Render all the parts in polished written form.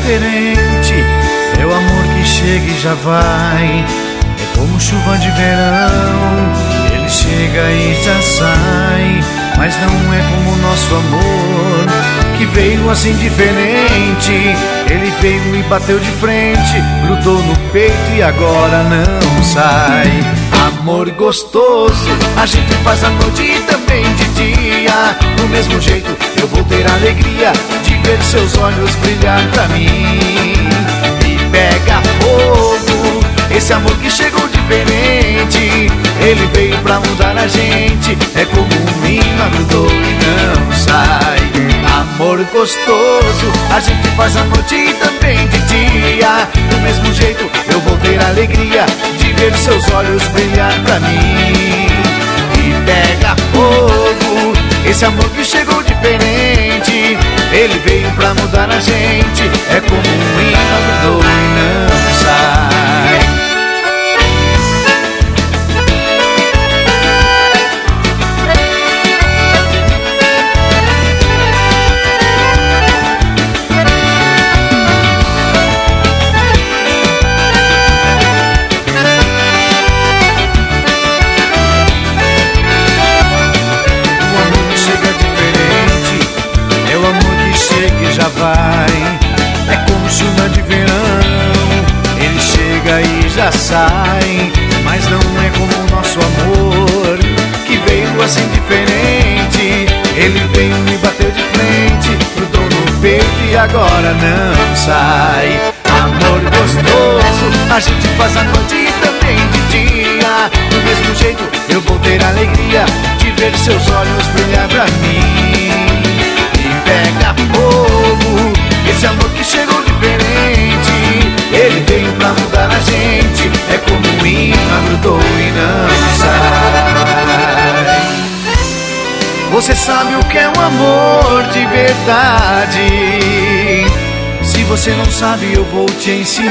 diferente. É o amor que chega e já vai. É como chuva de verão. Ele chega e já sai. Mas não é como o nosso amor, que veio assim diferente. Ele veio e bateu de frente, grudou no peito e agora não sai. Amor gostoso, a gente faz à noite e também de dia. Do mesmo jeito eu vou ter a alegria de ver seus olhos brilhar pra mim. E pega fogo, esse amor que chegou diferente. Ele veio pra mudar a gente. É como um imã, grudou e não sai. Amor gostoso, a gente faz à noite e também de dia. Do mesmo jeito eu vou ter a alegria de ver seus olhos brilhar pra mim. E pega fogo, esse amor que chegou diferente. Ele veio pra mudar a gente. É como um imã, grudou e não sai. Vai, é como chuva de verão. Ele chega e já sai. Mas não é como o nosso amor, que veio assim diferente. Ele veio e bateu de frente, grudou no peito e agora não sai. Amor gostoso, a gente faz à noite e também de dia. Do mesmo jeito eu vou ter a alegria de ver seus olhos brilhar pra mim. E pega fogo, esse amor que chegou diferente. Ele veio pra mudar a gente. É como um imã, grudou e não sai. Você sabe o que é um amor de verdade. Se você não sabe, eu vou te ensinar.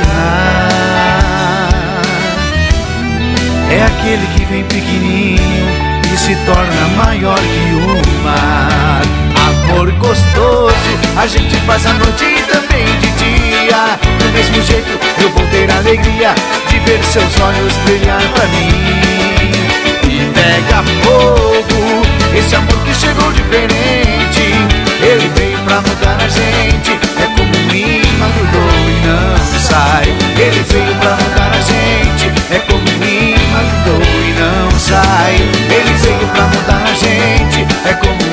É aquele que vem pequenininho e se torna maior que o mar. Amor gostoso, a gente faz à noite e também de dia. Do mesmo jeito eu vou ter a alegria de ver seus olhos brilhar pra mim. E pega fogo, esse amor que chegou diferente. Ele veio pra mudar a gente. É como um imã, grudou e não sai. Ele veio pra mudar a gente. É como um imã, grudou e não sai. Ele veio pra mudar a gente. É como